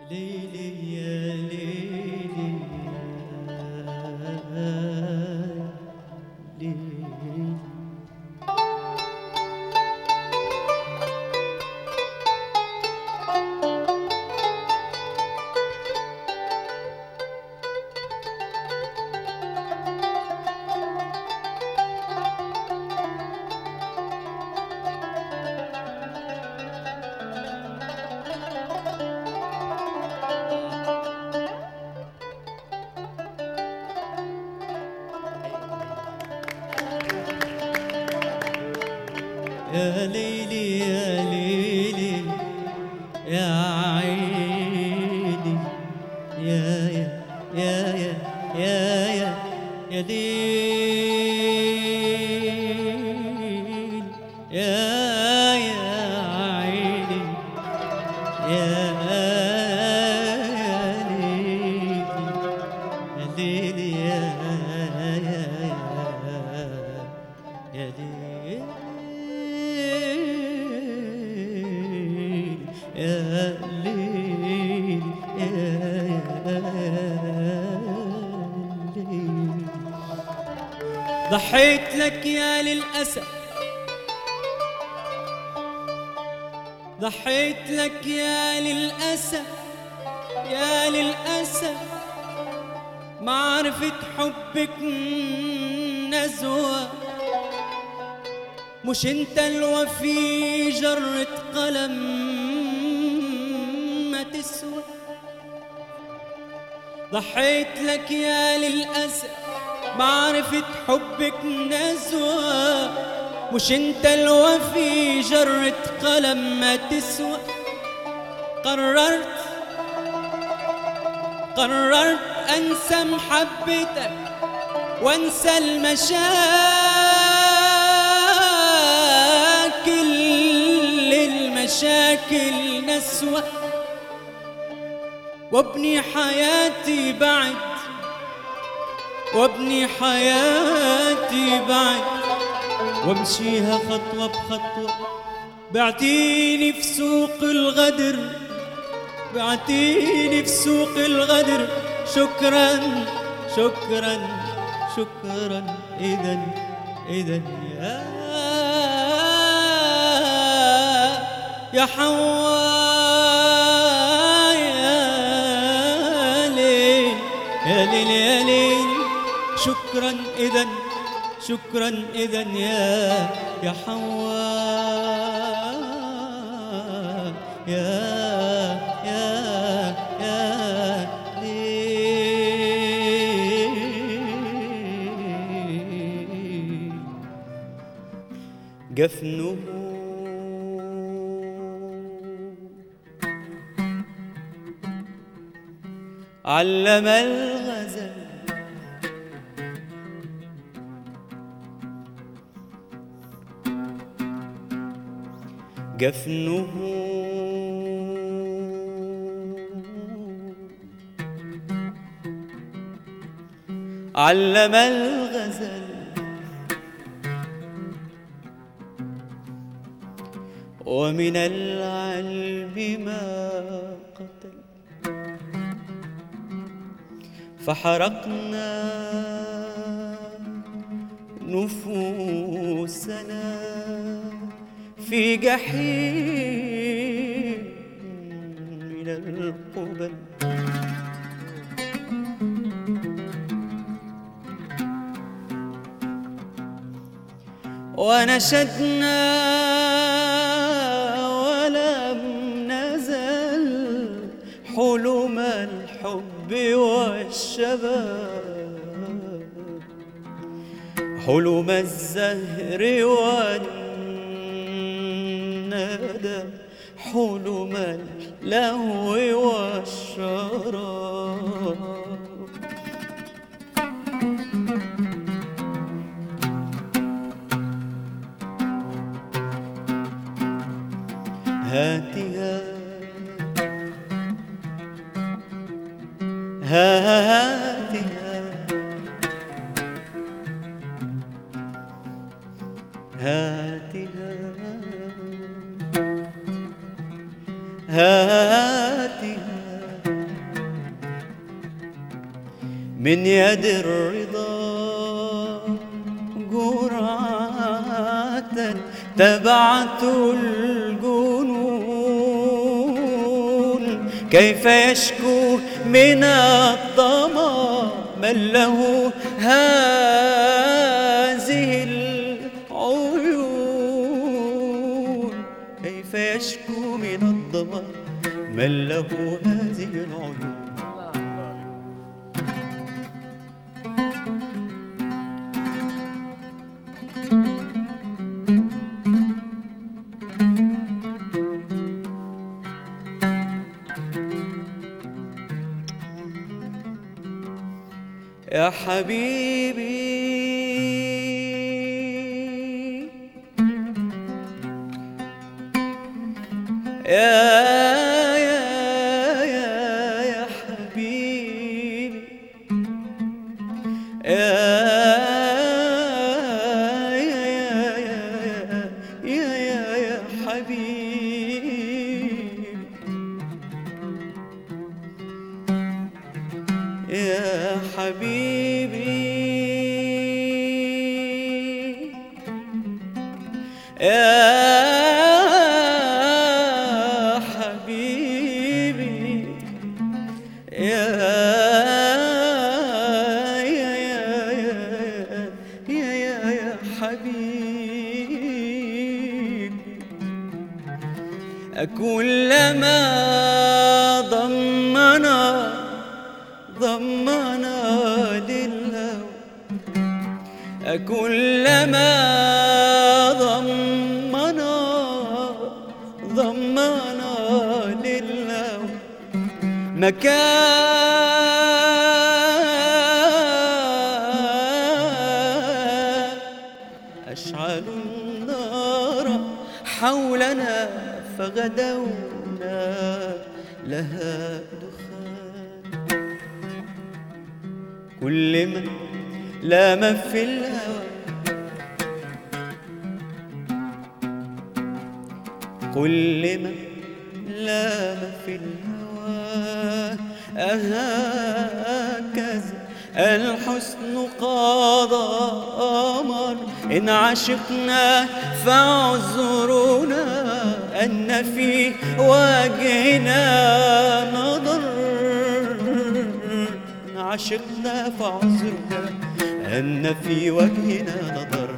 ليلي يا ليلي يا ليلي. يا ليلي يا ليلي يا عيني يا يا ليل يا عيني يا ليلي يا ليل يا ليل يا ليل. ضحيت لك يا للأسف، ضحيت لك يا للأسف، يا للأسف معرفة حبك نزوة. مش انت الوفي جرة قلم ما تسوى. ضحيت لك يا للأسف معرفة حبك نزوة. مش انت الوفي جرة قلم ما تسوى. قررت انسى محبتك وانسى المشاكل نسوة. وابني حياتي بعد، وابني حياتي بعد، وامشيها خطوة بخطوة. بعتيني في سوق الغدر، بعتيني في سوق الغدر. شكرا شكرا شكرا. إذن يا حواء يا ليل يا ليل يا ليل. شكرا إذن، شكرا إذن يا حواء يا ليل. جفنه علم الغزل، جفنه علم الغزل. ومن العلم ما قتل. فحرقنا نفوسنا في جحيم من القبل. ونشدنا ولم نزل حلم الحب والشباب. حلم الزهر والندى، حلم اللهو والشراب. هاتها هاتها هاتها هاتها من يد الرضا جرعة تبعت الجنون. كيف يشكو من الظما من له هذه العيون؟ كيف يشكو من الظما من له هذه العيون؟ يا حبيبي يا حبيبي يا حبيبي يا حبيبي يا حبيبي يا حبيبي. كلما ضمنا للهوى، كلما ضمنا للهوى مكان أشعلوا النار حولنا فغدونا لها دخان. كل من لام في الهوى، كل من لام في الهوى أهكذا الحسن قضى أمر. إن عشقنا فاعذرنا أن في وجهنا نظر. إن عشقنا فاعذرنا أن في وجهنا نظر.